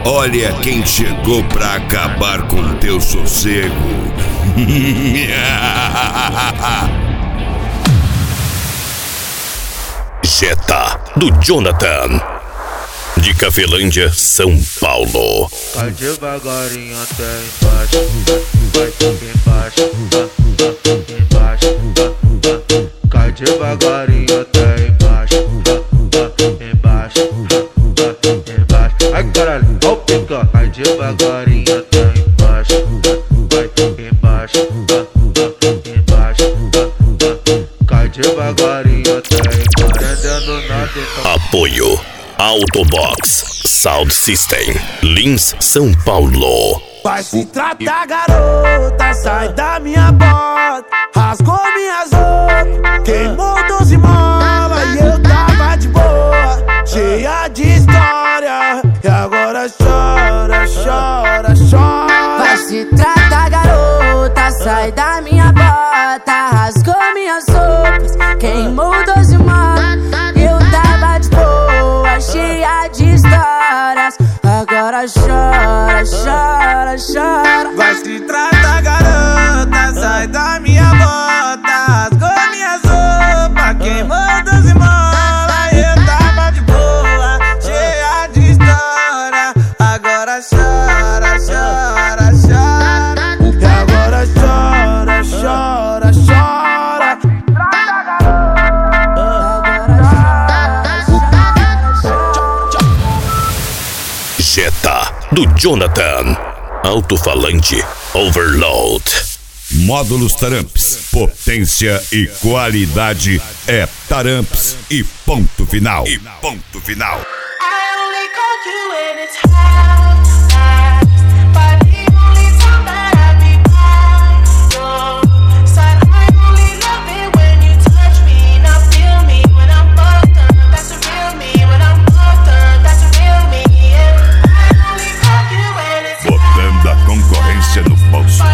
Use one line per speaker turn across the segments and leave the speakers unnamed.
Olha quem chegou pra acabar com teu sossego.
Jetta, do Jonathan, de Cafelândia, São Paulo.
Vai devagarinho até embaixo, vai embaixo, embaixo, cai devagarinho até embaixo, embaixo, embaixo. Ai caralho, ó o pica, cai devagarinho até embaixo, vai embaixo, embaixo, cai devagarinho até embaixo. Prendendo nada então.
Apoio Autobox Sound System, Lins, São Paulo.
Vai se tratar, garota, sai da minha bota. Rasgou minhas roupas, queimou 12 molas. E eu tava de boa, cheia de história. E agora chora, chora, chora.
Vai se tratar, garota, sai da minha bota. Rasgou minhas roupas, queimou 12 molas. E eu tava de boa, cheia de histórias. Agora chora, chora, chora.
Vai se tratar, garota, sai da minha bota. Rasgou minhas roupas, queimou 12 molas. E eu tava de boa, cheia de história. Agora chora, chora, chora. E agora chora, chora, chora.
Jetta, do Jonathan, alto-falante Overload.
Módulos Taramps, potência e qualidade é Taramps e ponto final. E ponto final. Botando a concorrência no bolso.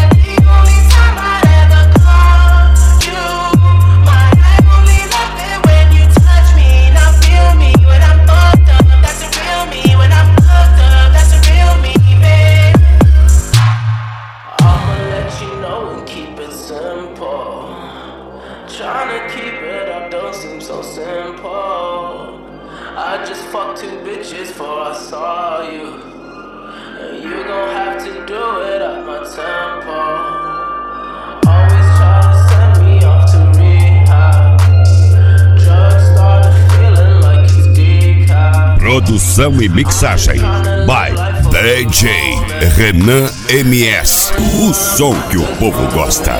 Tryna keep it up don't seem so simple. I just fucked 2 bitches before I saw you. And you gon' have to do it at my tempo. Always try to send me off to rehab. Drugs started feeling like it's decaf.
Produção e mixagem by DJ Renan MS. O som que o povo gosta.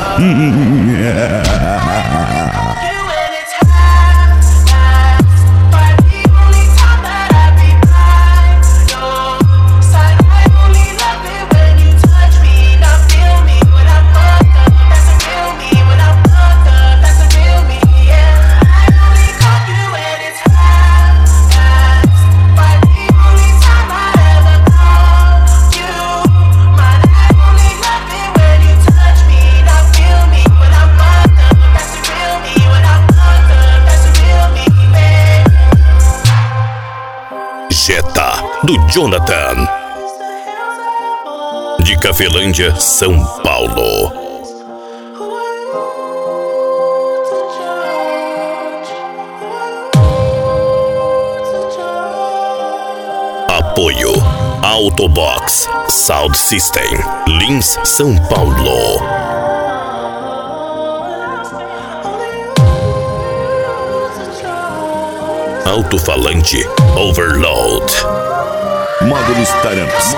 Jetta, do Jonathan, de Cafelândia, São Paulo. Apoio Autobox Sound System, Lins, São Paulo. Alto-falante Overload.
Módulos Taramps.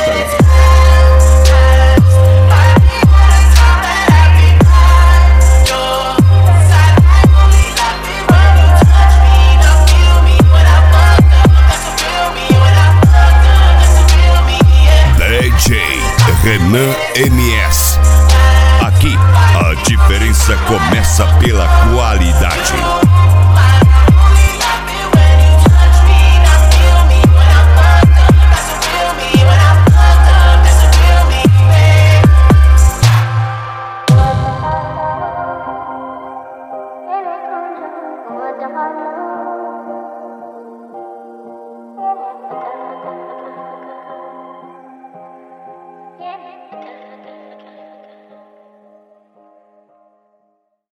DJ Renan MS. Aqui a diferença começa pela qualidade.
What the